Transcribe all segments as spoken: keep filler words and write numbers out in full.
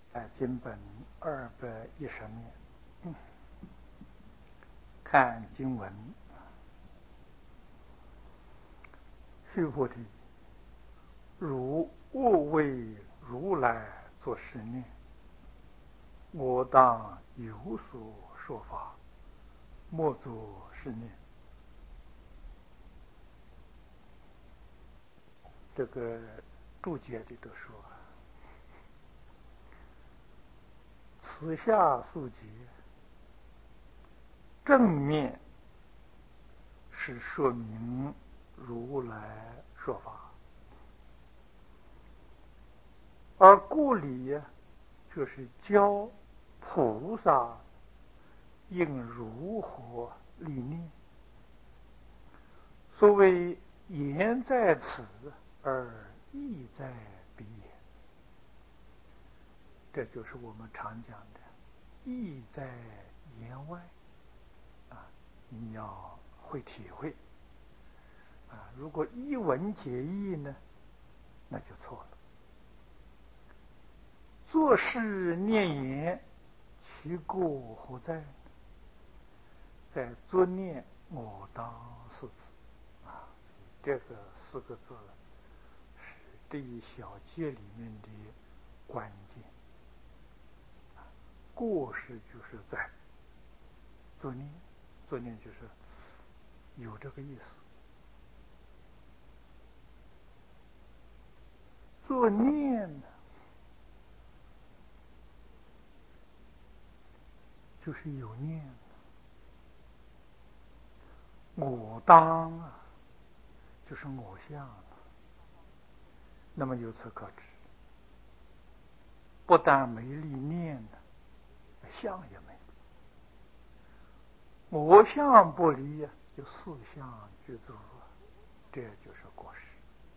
经本二百一十面，嗯，看经文。须菩提，如勿为如来作是念：我当有所说法，莫作是念。这个注解里头说，此下述解正面是说明如来说法，而故里就是教菩萨应如何理念。所谓言在此而意在彼也，这就是我们常讲的意在言外啊，你要会体会啊。如果一文解义呢，那就错了。作是念言，其过何在？在作念我当四字啊，这个四个字是这一小节里面的关键。过失就是在作念，作念就是有这个意思。作念呢，就是有念。我当啊，就是我相。那么由此可知，不但没立念呢，相也没立。我相不离呀，就四相具足，这就是过失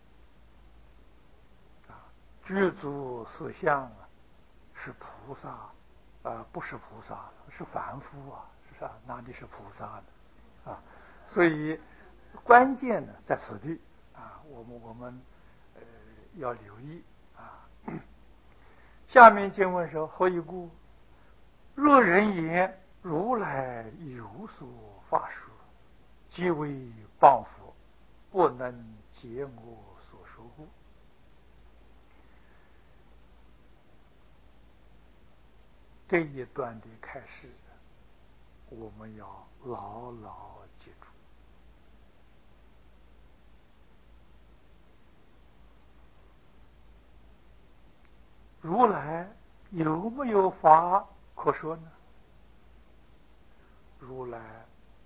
啊。具足四相啊，是菩萨啊、呃，不是菩萨，是凡夫啊，是吧？哪里是菩萨呢？啊，所以关键呢在此地啊，我们我们呃要留意啊。下面经文说：何以故？若人言如来有所法说，即为谤佛，不能解我所说故。这一段的开始，我们要牢牢记住。如来有没有法可说呢？如来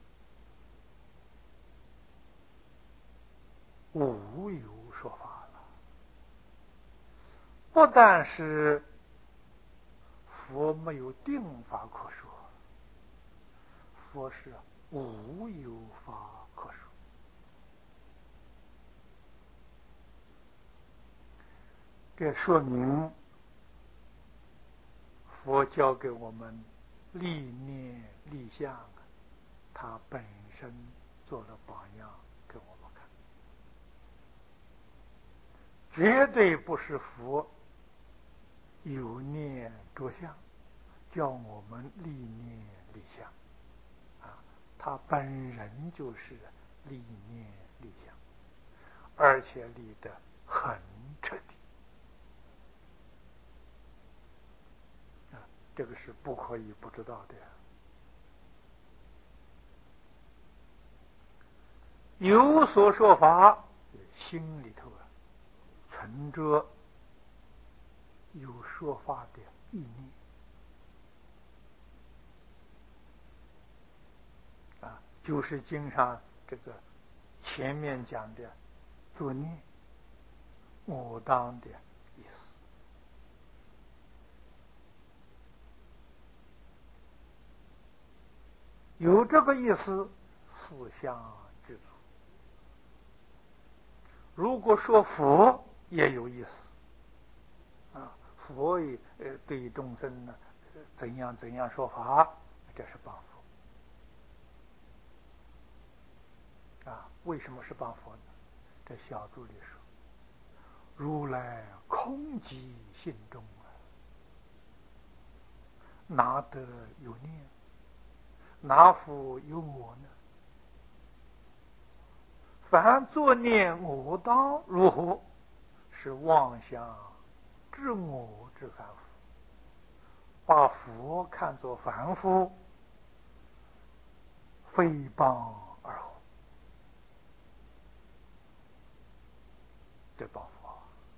无有说法了。不但是佛没有定法可说，佛是无有法可说。这说明佛教给我们立念立相，他本身做了榜样给我们看，绝对不是佛有念着相叫我们立念立相啊，他本人就是立念立相，而且立得很彻底啊，这个是不可以不知道的。有所说法，心里头啊存着有说法的意念啊，就是经上这个前面讲的作念我当的意思。有这个意思，四相具足。如果说佛也有意思啊，佛也呃对众生呢怎样怎样说法，这是谤佛啊。为什么是谤佛呢？这小注里说，如来空寂心中啊， 哪得有念？哪复有我呢？凡作念我当如何？是妄想知我之凡夫，把佛看作凡夫，非谤而合。这谤佛。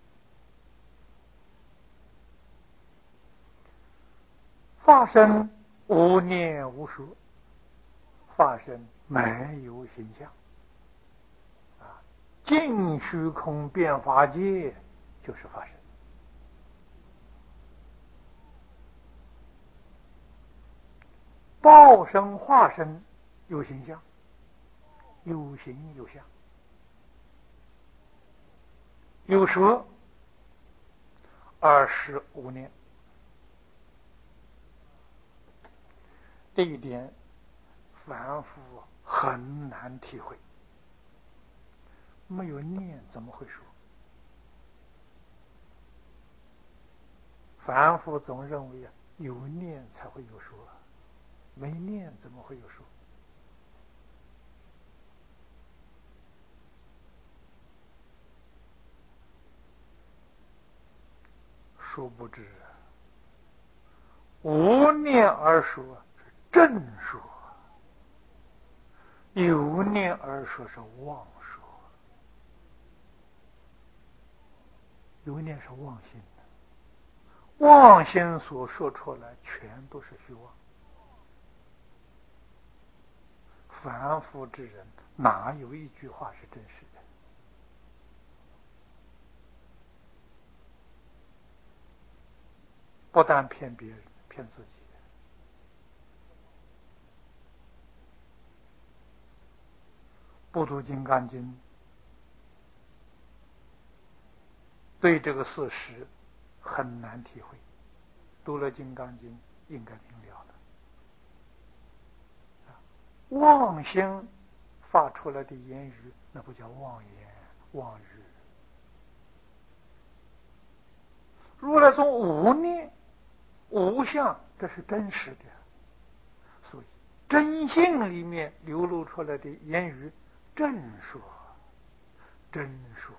法身无念无说，法身没有形象啊，尽虚空遍法界就是法身。报身化身有形象，有形有相，有说而实无念。这一点凡夫很难体会，没有念怎么会说？凡夫总认为啊，有念才会有说，没念怎么会有说？殊不知，无念而说是正说，有念而说是妄说。有念是妄心的，妄心所说出来全都是虚妄。凡夫之人哪有一句话是真实的？不但骗别人，骗自己。不读《金刚经》，对这个事实很难体会。读了《金刚经》，应该明了了。妄心发出来的言语，那不叫妄言妄语。如来从无念无相，这是真实的，所以真性里面流露出来的言语，正说真说，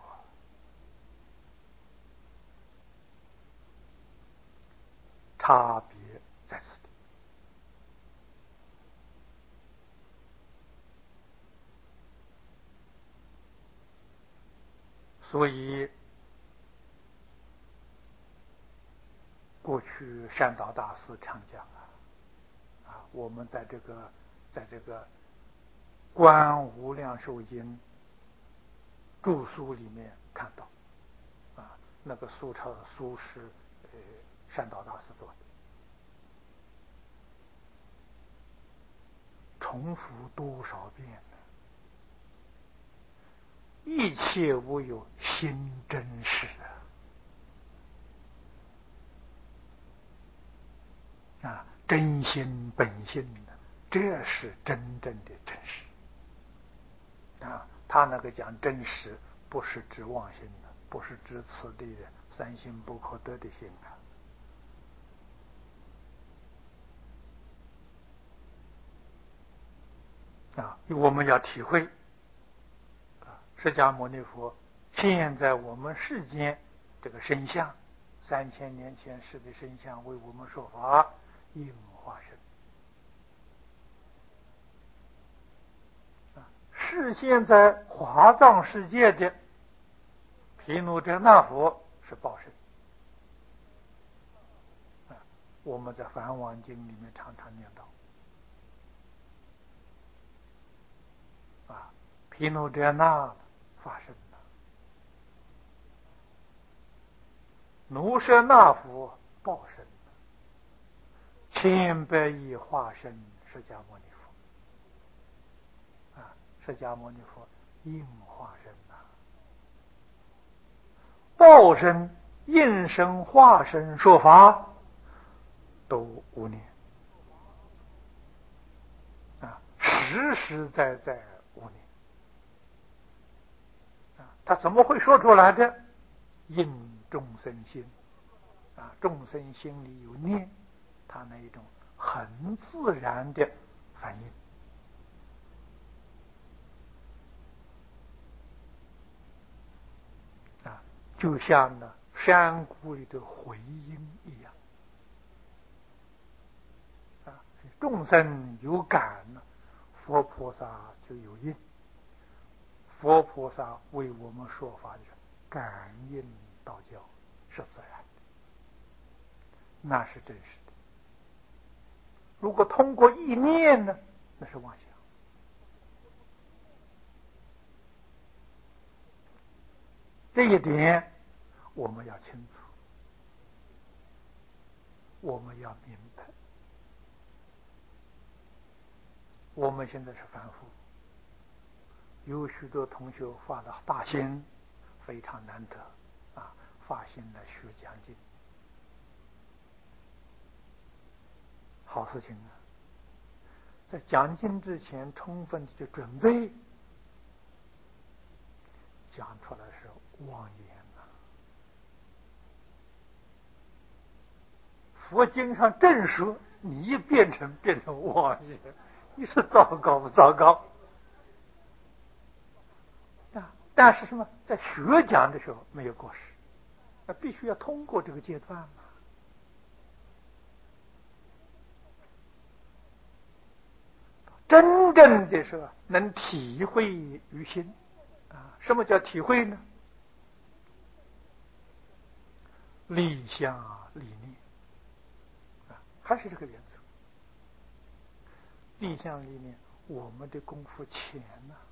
差别在此地。所以过去善导大师常讲啊，啊，我们在这个在这个《观无量寿经》注疏里面看到，啊，那个苏超苏轼呃善导大师做的，重复多少遍呢？一切无有心真实啊！啊，真心本性的，这是真正的真实啊！他那个讲真实，不是指妄心的，不是指此地的三心不可得的心啊！啊，我们要体会啊，释迦牟尼佛现在我们世间这个身相，三千年前世的身相为我们说法，应化身。是现在华藏世界的毗卢遮那佛是报身。我们在《梵网经》里面常常念到啊，毗卢遮那发生了，奴舍那佛报身了，千百亿化身释迦牟尼佛啊，释迦牟尼佛应化身呐，报身、应身、化身说法都无念啊，实实在在无念啊，他怎么会说出来的？应众生心啊，众生心里有念他那一种很自然的反应啊，就像呢山谷里的回音一样啊。众生有感呢，佛菩萨就有应。佛菩萨为我们说法的感应道交是自然的，那是真实的。如果通过意念呢，那是妄想。这一点我们要清楚，我们要明白。我们现在是凡夫，有许多同学发了大心，非常难得啊，发心来学讲经，好事情啊！在讲经之前，充分的准备，讲出来是妄言啊！佛经上正说，你一变成变成妄言，你是糟糕不糟糕？啊！但是什么，在学讲的时候没有过失，那必须要通过这个阶段嘛。真正的是能体会于心啊！什么叫体会呢？理想理念啊，还是这个原则。理想理念，我们的功夫浅呢、啊，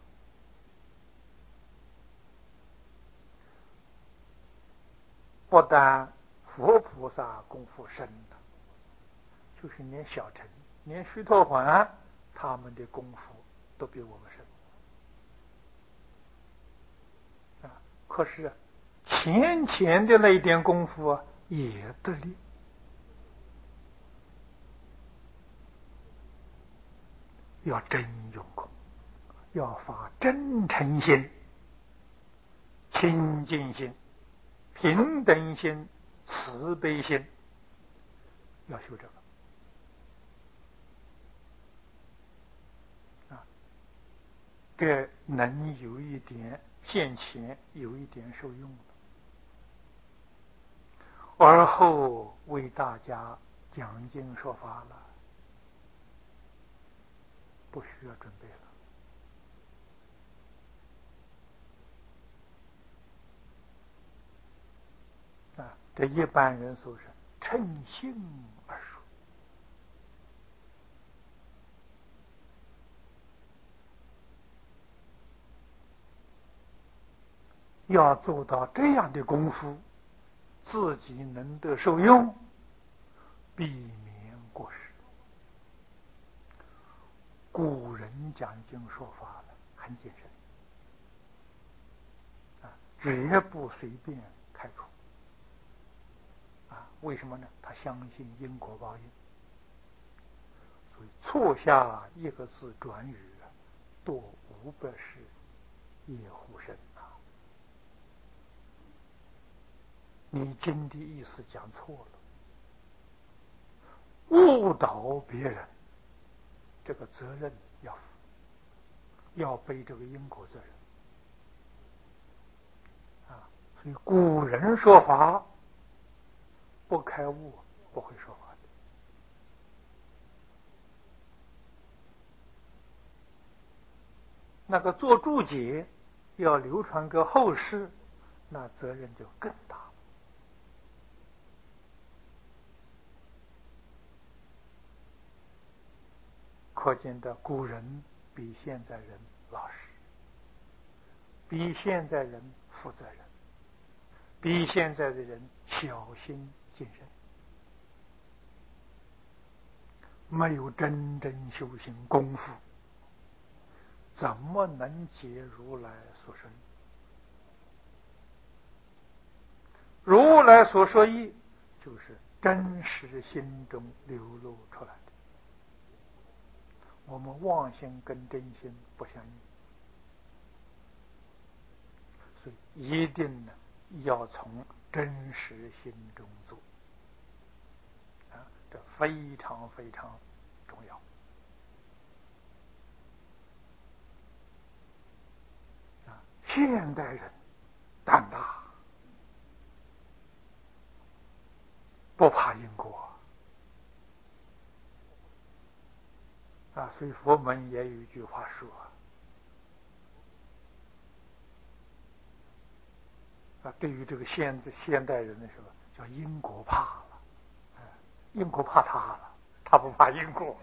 不但佛菩萨功夫深的，就是连小乘、连须陀洹他们的功夫都比我们深啊。可是浅浅的那一点功夫啊，也得力。要真用功，要发真诚心、清净心、平等心、慈悲心，要修这个啊，这能有一点现前，有一点受用的。而后为大家讲经说法了，不需要准备了啊！这一般人说是趁兴而说，要做到这样的功夫，自己能得受用，避免过失。古人讲经说法了，很谨慎啊，绝不随便开口啊。为什么呢？他相信因果报应，所以错下一个字转语，多五百世业护身啊。你经的意思讲错了，误导别人，这个责任要负，要背这个因果责任啊。所以古人说法不开悟不会说法的。那个做注解要流传给后世，那责任就更大了。可见的古人比现在人老实，比现在人负责任，比现在的人小心谨慎。没有真正修行功夫，怎么能解如来所说义？如来所说义，就是真实心中流露出来的。我们妄心跟真心不相应，所以一定呢要从真实心中做啊，这非常非常重要啊！现代人胆大，不怕因果啊！所以佛门也有一句话说啊，对于这个现现代人的时候，叫因果怕了，因果怕他了，他不怕因果。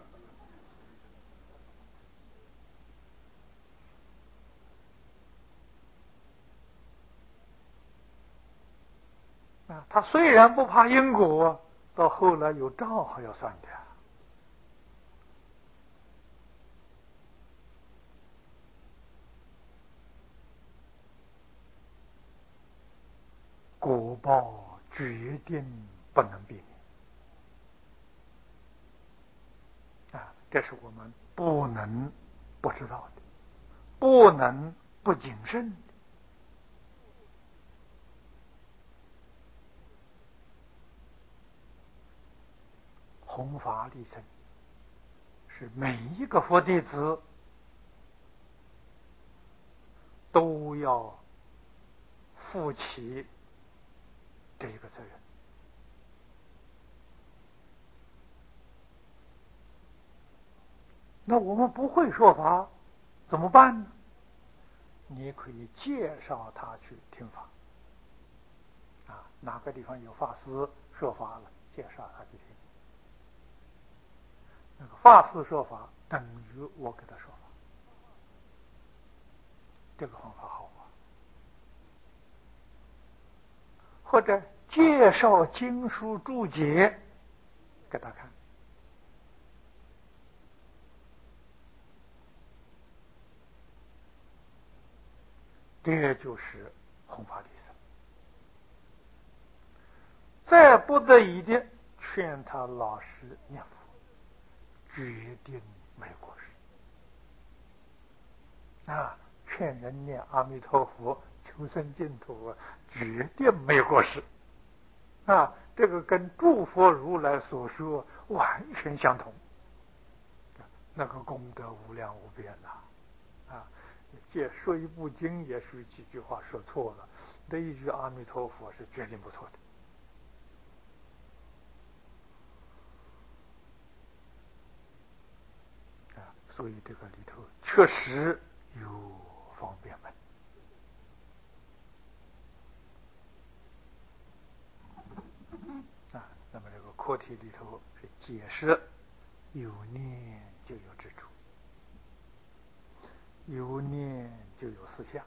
啊，他虽然不怕因果，到后来有账还要算的。果报决定不能避免啊，这是我们不能不知道的，不能不谨慎的。弘法利生是每一个佛弟子都要负起这个责任。那我们不会说法怎么办呢？你可以介绍他去听法啊，哪个地方有法师说法了，介绍他去听。那个法师说法等于我给他说法，这个方法好啊。或者介绍经书注解给他看，这就是弘法利生。再不得已的劝他老实念佛，决定没有过失啊！劝人念阿弥陀佛求生净土，决定没有过失啊！这个跟诸佛如来所说完全相同，那个功德无量无边呐！啊，借说一部经也是几句话说错了，这一句阿弥陀佛是决定不错的。所以这个里头确实有方便门啊。那么这个课题里头是解释有念就有执着，有念就有思想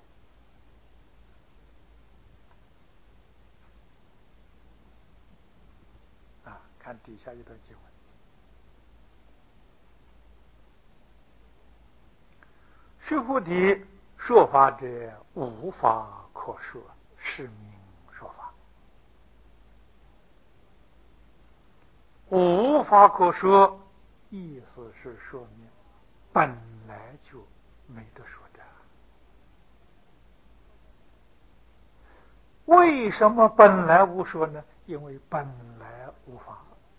啊。看底下一段经文，须菩提，说法者无法可说，是名说法。无法可说，意思是说明本来就没得说的。为什么本来无说呢？因为本来无法。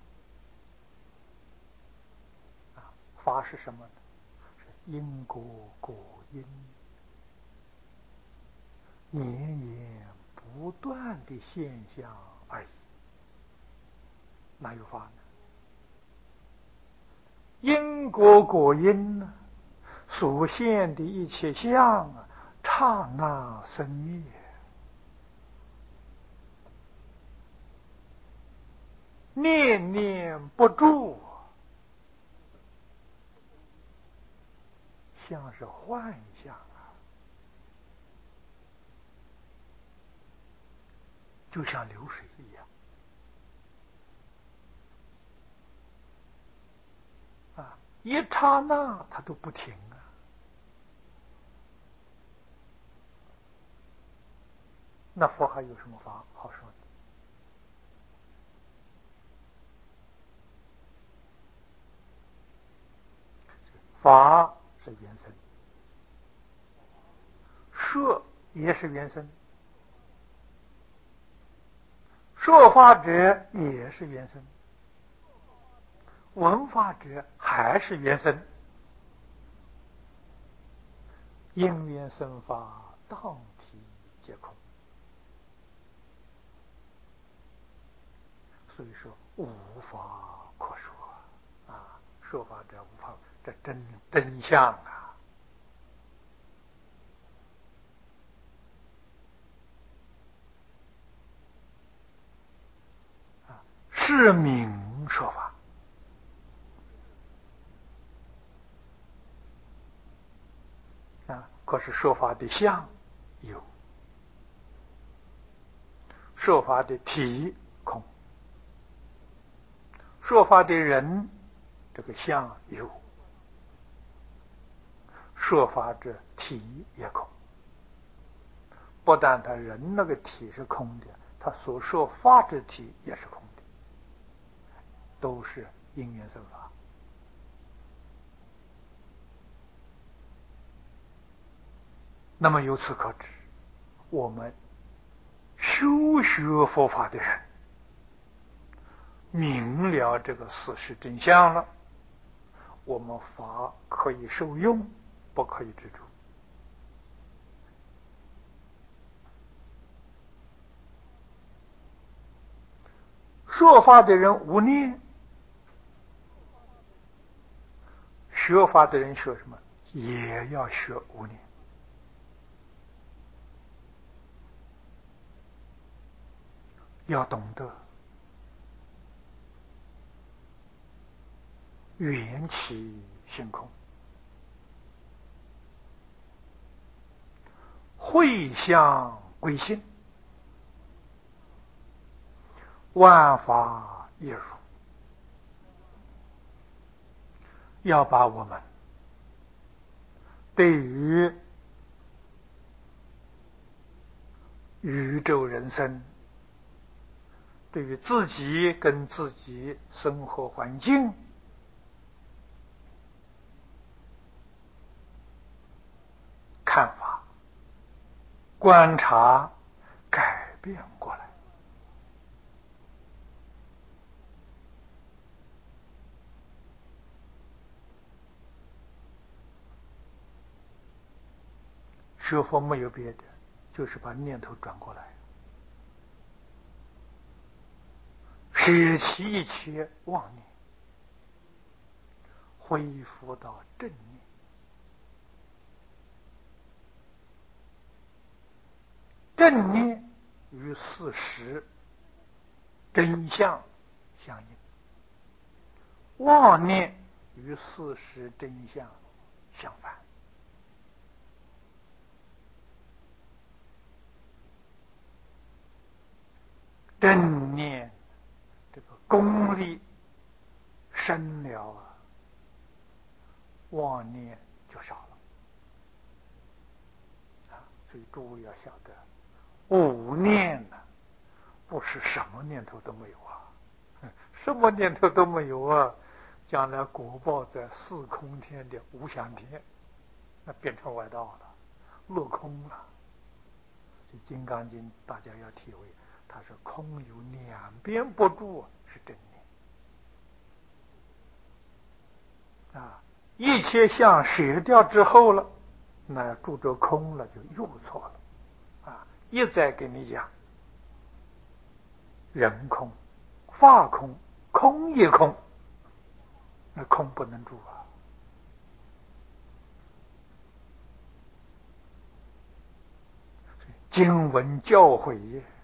啊，法是什么呢？是因果果因，绵延不断的现象而已。哪有法呢？因果果因呢，所现的一切相啊，刹那生灭，念念不住，像是幻象啊，就像流水一样啊，一刹那它都不停啊。那佛还有什么法好说的？法是原生，说也是原生，说法者也是原生闻法者还是缘生，因缘生法，当体皆空。所以说无法可说啊，说法者无法，这真真相啊！啊，是名说法。啊，可是说法的相有，说法的体空，说法的人这个相有，说法者体也空。不但他人那个体是空的，他所说法之体也是空的，都是因缘生法。那么由此可知，我们修学佛法的人明了这个事实真相了，我们法可以受用，不可以执着。说法的人无念，学法的人学什么？也要学无念。要懂得缘起性空，会相归性，万法一如。要把我们对于宇宙人生，对于自己跟自己生活环境看法、观察改变过来。学佛没有别的，就是把念头转过来，舍弃一切妄念，恢复到正念。正念与事实真相相应，妄念与事实真相相反。正念这个功力深了啊，妄念就少了啊。所以诸位要晓得，无念呢、啊，不是什么念头都没有啊，什么念头都没有啊，将来果报在四空天的无想天，那变成外道了，落空了。所以《金刚经》大家要体会，它是空有两边不住，是真念啊。一切相舍掉之后了，那住着空了，就又错了啊！一再给你讲，人空、法空、空也空，那空不能住啊。经文教诲，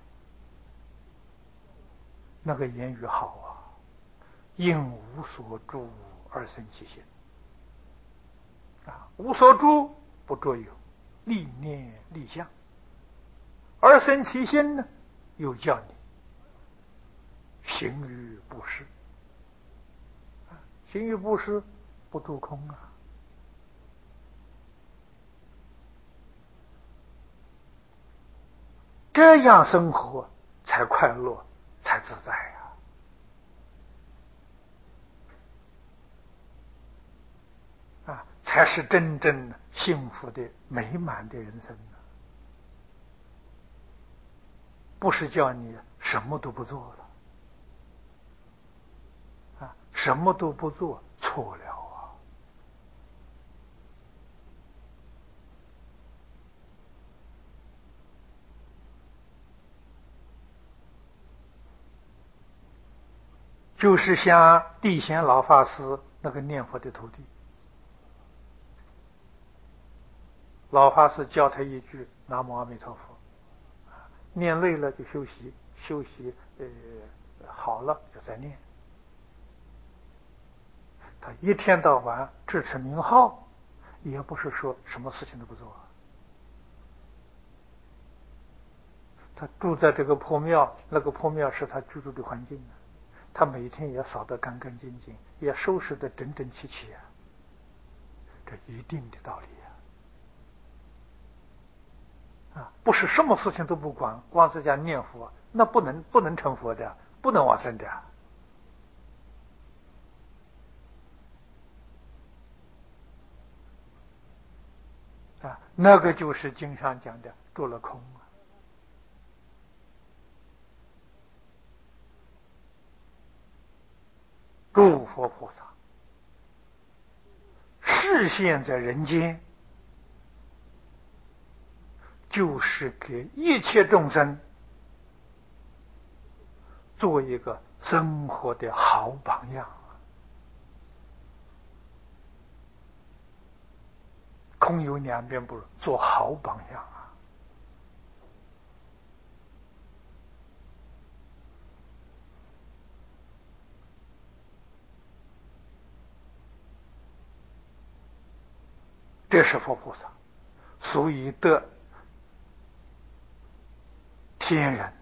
那个言语好啊，应无所住而生其心啊，无所住不着有，立念立相，而生其心呢，又叫你行于布施，行于布施不住空啊。这样生活才快乐，才自在呀！啊，才是真正幸福的、美满的人生呢。不是叫你什么都不做了，啊， 什么都不做，错了啊！就是像地贤老法师那个念佛的徒弟，老法师教他一句南无阿弥陀佛，念累了就休息，休息呃好了就再念。他一天到晚支持名号，也不是说什么事情都不做。他住在这个破庙，那个破庙是他居住的环境，他每天也扫得干干净净，也收拾得整整齐齐啊，这一定的道理啊！啊，不是什么事情都不管，光在家念佛，那不能不能成佛的，不能往生的啊！那个就是经上讲的住了空啊。诸佛菩萨示现在人间，就是给一切众生做一个生活的好榜样。空有两边不如，做好榜样啊！这是佛菩萨，所以得天人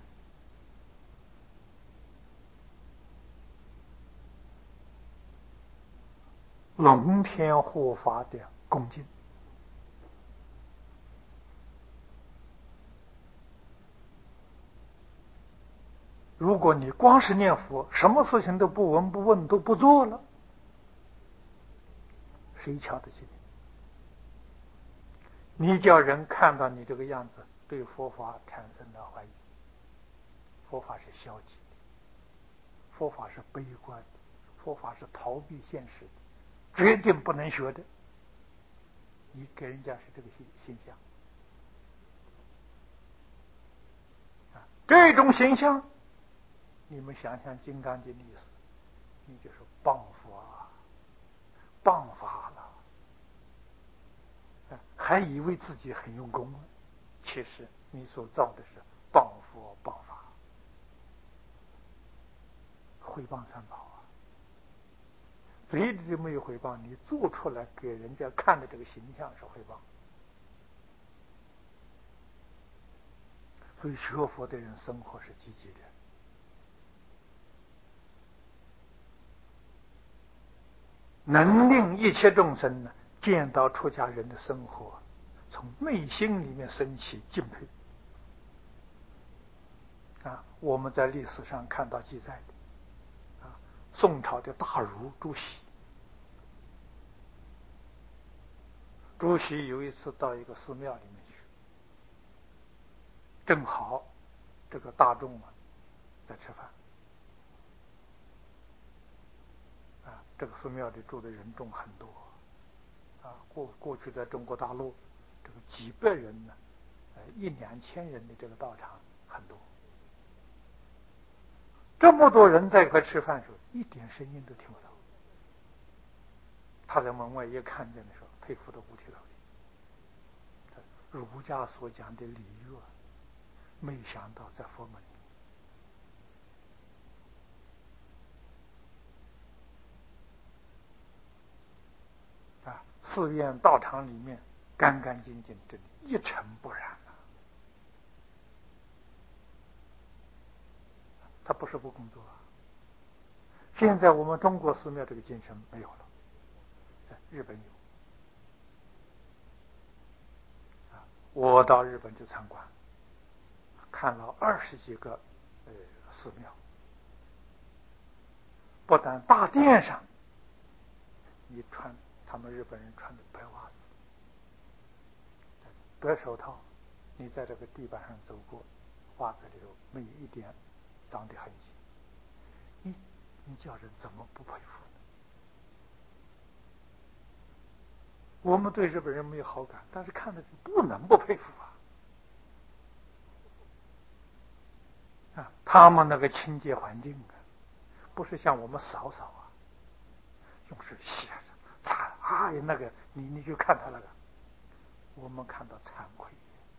龙天护法的恭敬。如果你光是念佛，什么事情都不闻不问都不做了，谁瞧得起你？你叫人看到你这个样子，对佛法产生了怀疑。佛法是消极的，佛法是悲观的，佛法是逃避现实的，决定不能学的。你给人家是这个形形象啊，这种形象，你们想想《金刚经》的意思，你就是谤佛啊，谤法了。还以为自己很用功，其实你所造的是谤佛谤法，毁谤三宝啊！嘴里没有毁谤，你做出来给人家看的这个形象是毁谤。所以学佛的人生活是积极的，能令一切众生呢见到出家人的生活，从内心里面升起敬佩。啊，我们在历史上看到记载的，啊，宋朝的大儒朱熹，朱熹有一次到一个寺庙里面去，正好这个大众啊在吃饭，啊，这个寺庙里住的人众很多，啊，过过去在中国大陆，这个几百人呢，呃，一两千人的这个道场很多。这么多人在一块吃饭的时候，一点声音都听不到。他在门外一看见的时候，佩服得五体投地。儒家所讲的礼乐，没想到在佛门里啊，寺院道场里面干干净净，这里一尘不染啊。他不是不工作啊。现在我们中国寺庙这个精神没有了，在日本有。啊，我到日本去参观，看了二十几个呃寺庙，不但大殿上你穿他们日本人穿的白袜子、白手套，你在这个地板上走过，袜子里头没有一点脏的痕迹。你你叫人怎么不佩服呢？我们对日本人没有好感，但是看着不能不佩服啊！啊，他们那个清洁环境啊，不是像我们扫扫啊，用水洗啊、擦啊，那个你你就看他那个，我们看到惭愧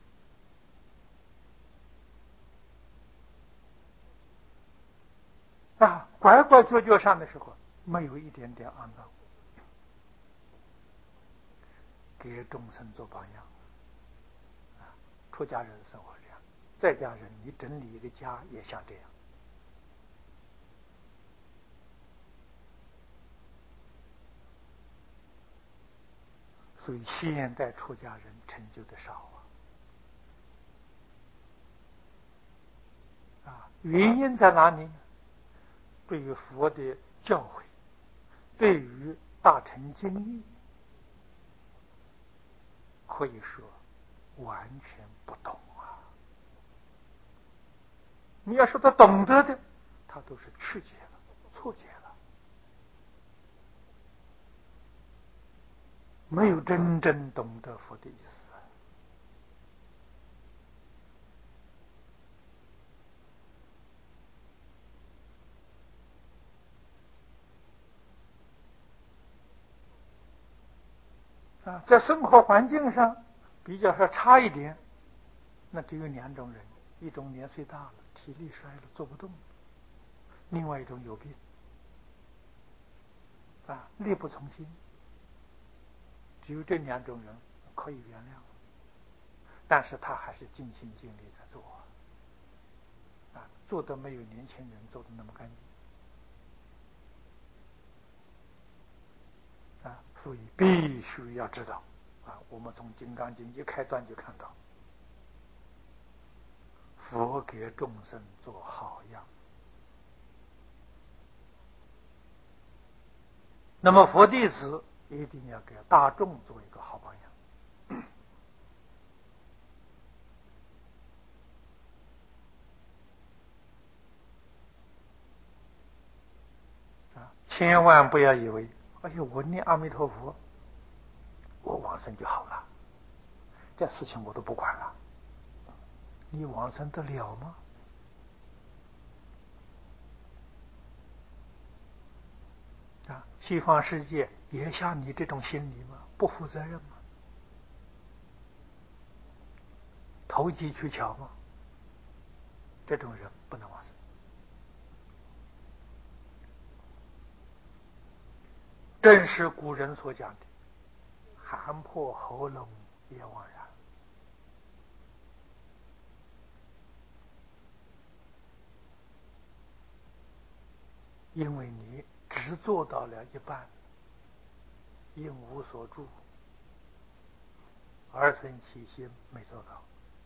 啊，拐拐角角上的时候没有一点点肮脏，给众生做榜样啊！出家人生活这样，在家人你整理一个家也像这样。所以现代出家人成就的少啊！啊，原因在哪里呢？对于佛的教诲，对于大乘经义，可以说完全不懂啊！你要说他懂得的，他都是曲解了、错解了，没有真正懂得佛的意思。啊，在生活环境上比较稍差一点，那只有两种人：一种年岁大了，体力衰了，做不动；另外一种有病，啊，力不从心。只有这两种人可以原谅，但是他还是尽心尽力在做，啊，做的没有年轻人做的那么干净，啊，所以必须要知道，啊，我们从《金刚经》一开端就看到，佛给众生做好样子。那么佛弟子一定要给大众做一个好榜样。啊，千万不要以为，哎呦，我念阿弥陀佛，我往生就好了，这事情我都不管了。你往生得了吗？啊，西方世界也像你这种心理吗？不负责任吗？投机取巧吗？这种人不能往生。正是古人所讲的“寒破喉咙也枉然”。因为你只做到了一半，应无所住，二生起心没做到。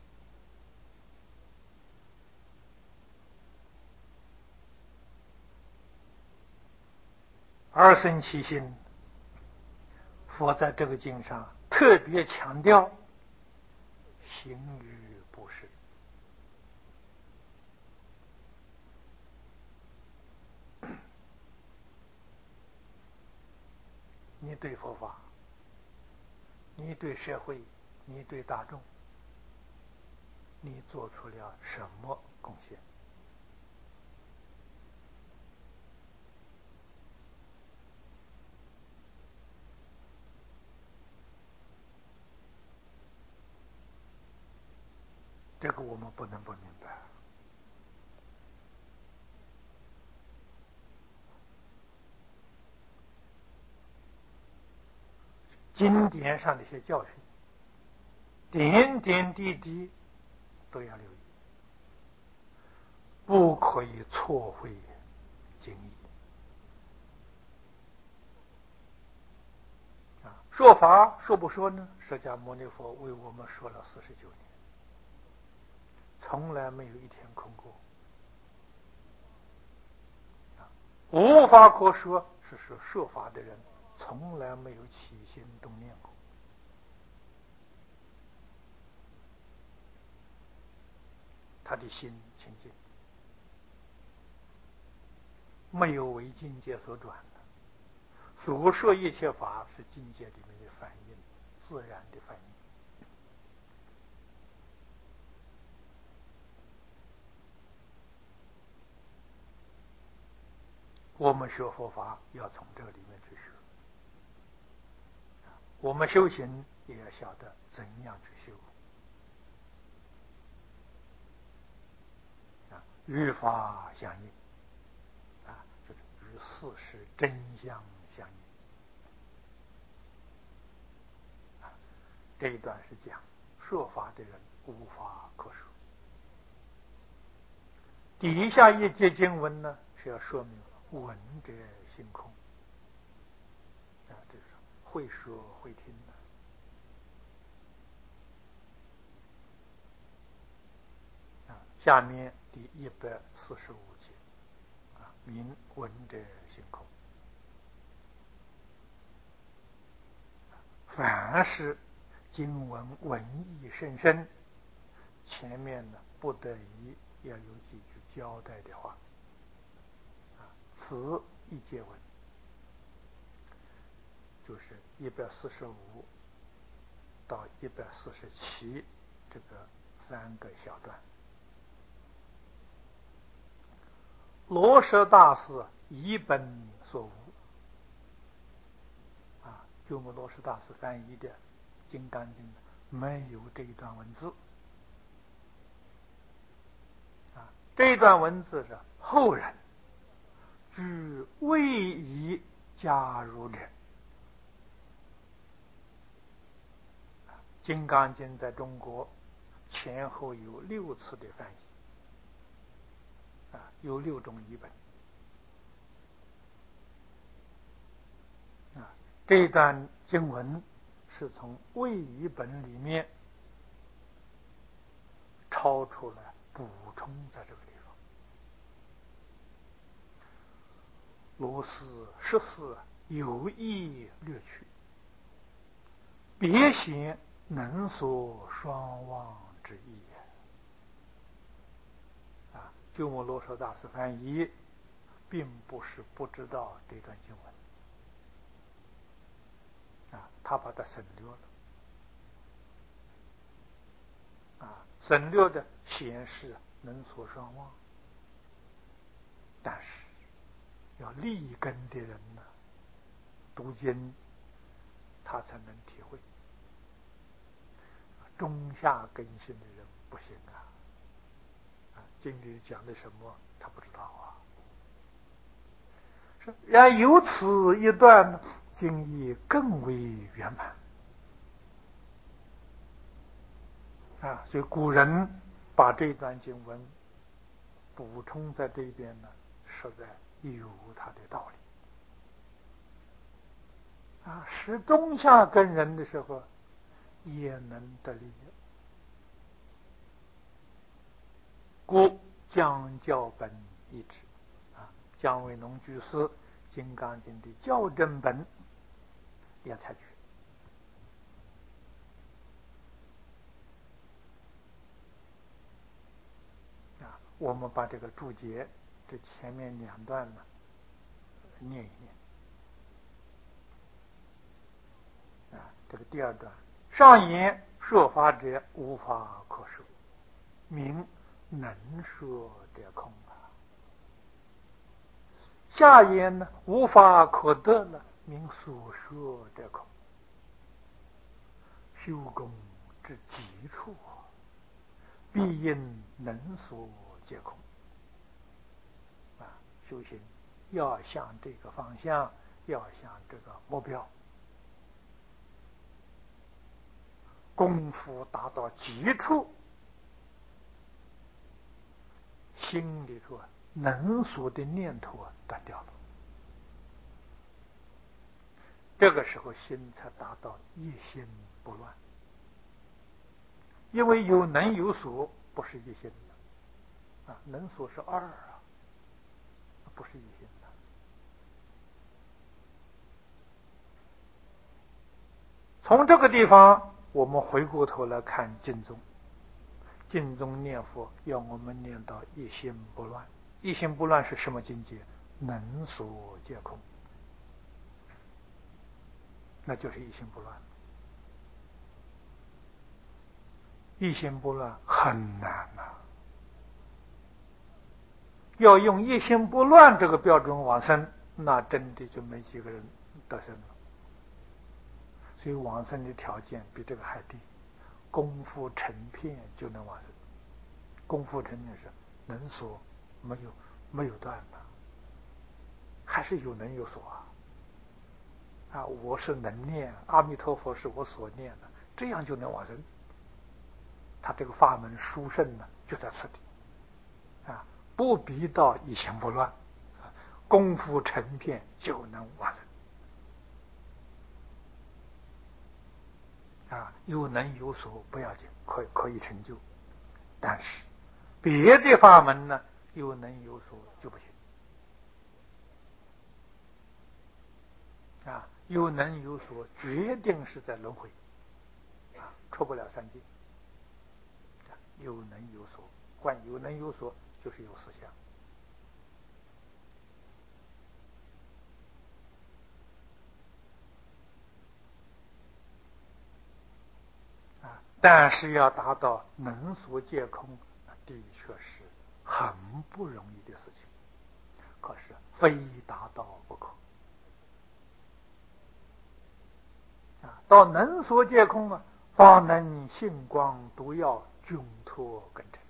二生起心，佛在这个经上特别强调行于布施。你对佛法，你对社会，你对大众，你做出了什么贡献？这个我们不能不明白。经典上的一些教训，点点滴滴都要留意，不可以错会经义。啊，说法说不说呢？释迦牟尼佛为我们说了四十九年，从来没有一天空过。啊，无法可说，是说说法的人从来没有起心动念过。他的心清净， 没有为境界所转的。所说一切法是境界里面的反应，自然的反应。我们学佛法要从这个里面去学，我们修行也要晓得怎样去修。啊，与法相应，啊，就是与事实真相相应。啊，这一段是讲说法的人无法可说。底下一节经文呢，是要说明闻者性空。啊，这是会说会听的。啊，下面第一百四十五节，啊，名闻者性空。凡是经文文义甚深，前面呢不得已要有几句交代的话。啊，此一节文就是一百四十五到一百四十七这个三个小段。罗什大师以本所无，啊，鸠摩罗什大师翻译的《金刚经》没有这一段文字。啊，这一段文字是后人据未已加入的。《金刚经》在中国前后有六次的翻译，啊，有六种译本。啊，这段经文是从未译本里面抄出来补充在这个地方。罗斯十四有意略去，别显能所双忘之意。啊，鸠摩罗什大师翻译并不是不知道这段经文，啊，他把它省略了。啊，省略的显示能所双忘，但是要立根的人呢，读经他才能体会。中下根性的人不行啊！啊，经里讲的什么他不知道啊。是，然有此一段呢，经义更为圆满。啊，所以古人把这段经文补充在这边呢，实在有他的道理。啊，使中下根人的时候也能得利益。故将教本一致，啊，姜维农居士《金刚经》的校正本也采取。啊，我们把这个注解这前面两段呢念一念。啊，这个第二段，上言说法者无法可说，名能说者空啊。下言呢无法可得了，名所说者空。修功之极处，必因能所皆空。啊，修行要向这个方向，要向这个目标。功夫达到极处，心里头能所的念头啊断掉了，这个时候心才达到一心不乱。因为有能有所不是一心的，啊，能所是二啊，不是一心的。从这个地方，我们回过头来看经宗，经宗念佛要我们念到一心不乱。一心不乱是什么境界？ 能所皆空，那就是一心不乱。一心不乱很难啊，要用一心不乱这个标准往生，那真的就没几个人得生了。所以往生的条件比这个还低，功夫成片就能往生。功夫成片是能所没有没有断的，还是有能有所啊。啊，我是能念，阿弥陀佛是我所念的，这样就能往生。他这个法门殊胜呢，就在此地啊，不必到一心不乱，啊、功夫成片就能往生。啊，有能有所不要紧，可以可以成就，但是别的法门呢，有能有所就不行。啊，有能有所，决定是在轮回，啊，出不了三界。有能有所，观有能有所，就是有思想。啊，但是要达到能所皆空，的确是很不容易的事情。可是非达到不可。啊，到能所皆空啊，方能性光独耀，均脱根尘。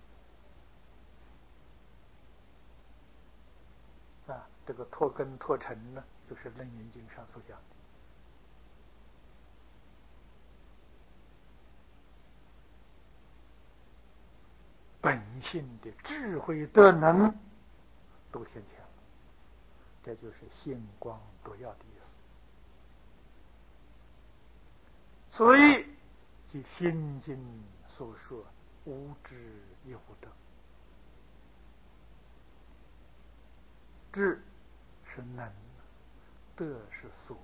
啊，这个脱根脱尘呢，就是《楞严经》上所讲的。本性的智慧德能都现前了，这就是性光独耀的意思。所以，即心经所说，无智亦无得。智是能，德是所。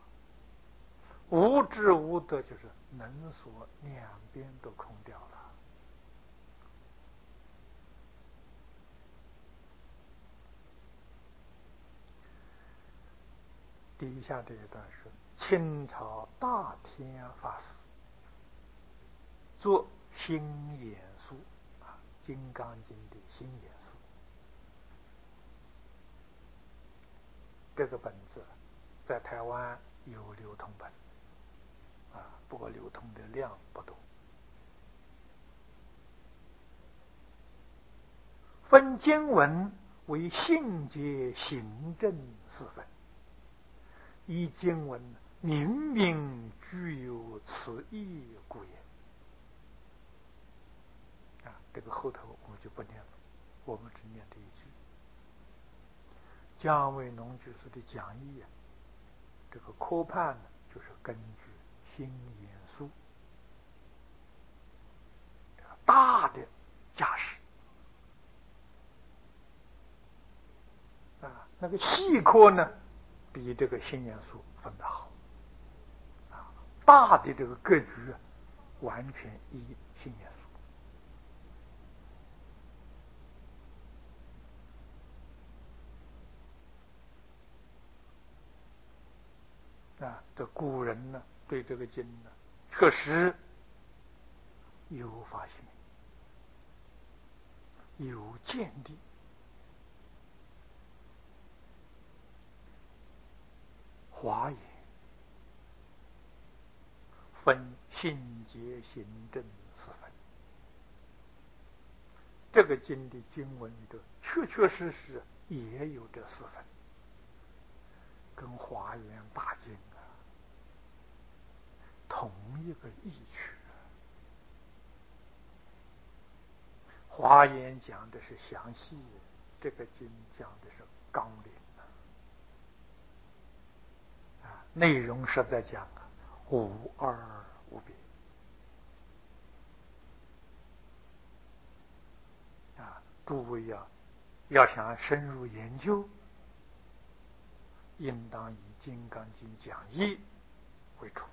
无智无得就是能所两边都空掉了。底下这一段是清朝大天法师做心眼书啊，《金刚经》的心眼书。这个本子在台湾有流通本啊，不过流通的量不多。分经文为性解行证四分，依经文明明具有此意故也。啊，这个后头我们就不念了，我们只念这一句。姜维农居士的讲义啊，这个科判呢，就是根据心眼书大的架势啊，那个细科呢，比这个心眼书分得好啊，大的这个格局啊，完全依心眼书。啊，这古人呢，对这个经呢，确实有发现，有见地。华严分性解行证四分，这个经的经文里头，确确实实也有这四分，跟华严大经啊同一个意趣。华严讲的是详细，这个经讲的是纲领啊，内容实在讲啊，无二无别啊。诸位要要想深入研究，应当以《金刚经》讲义为主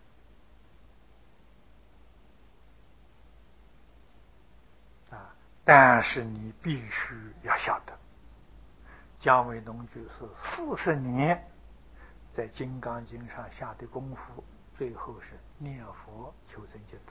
啊。但是你必须要晓得， 姜维农居士四十年在《金刚经》上下的功夫，最后是念佛求生净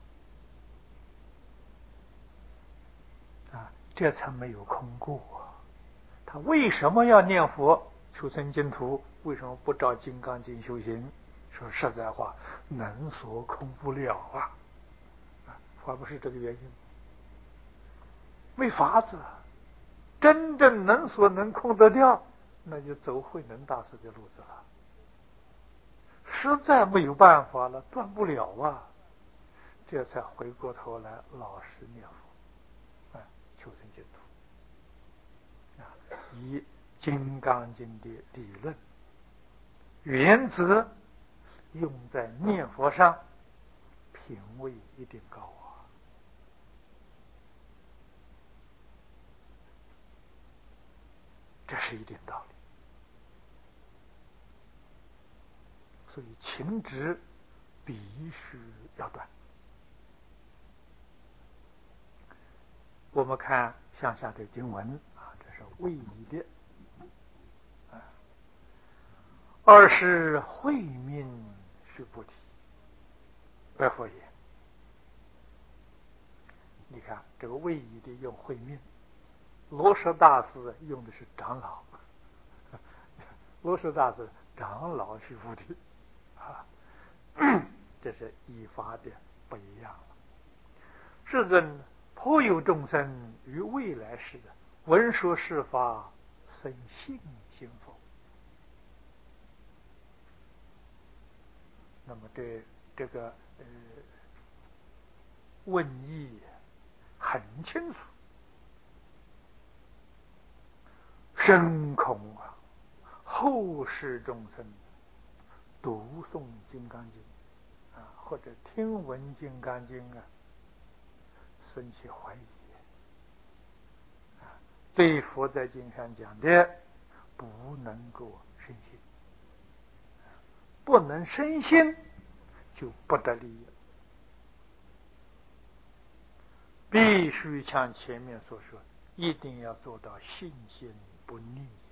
土啊，这才没有空过啊。他为什么要念佛求生净土？为什么不照《金刚经》修行？说实在话，能所空不了啊，还不是这个原因，没法子。真正能所能空得掉，那就走慧能大师的路子了。实在没有办法了，断不了啊，这才回过头来老实念佛，啊，求生净土，啊，以《金刚经》的理论原则用在念佛上，品位一定高啊。这是一定道理。所以情执必须要断。我们看向下的经文啊，这是谓语的啊。二是慧命须菩提，白佛言。你看这个谓语的用慧命，罗什大师用的是长老，罗什大师长老须菩提啊，这是依法的不一样了。世尊颇有众生于未来世闻说是法，生信心否？那么这这个呃问意很清楚，深恐啊后世众生读诵《金刚经》啊，或者听闻《金刚经》啊，生起怀疑啊，对佛在经上讲的不能够生信，不能生信就不得利益。必须像前面所说，一定要做到信心不逆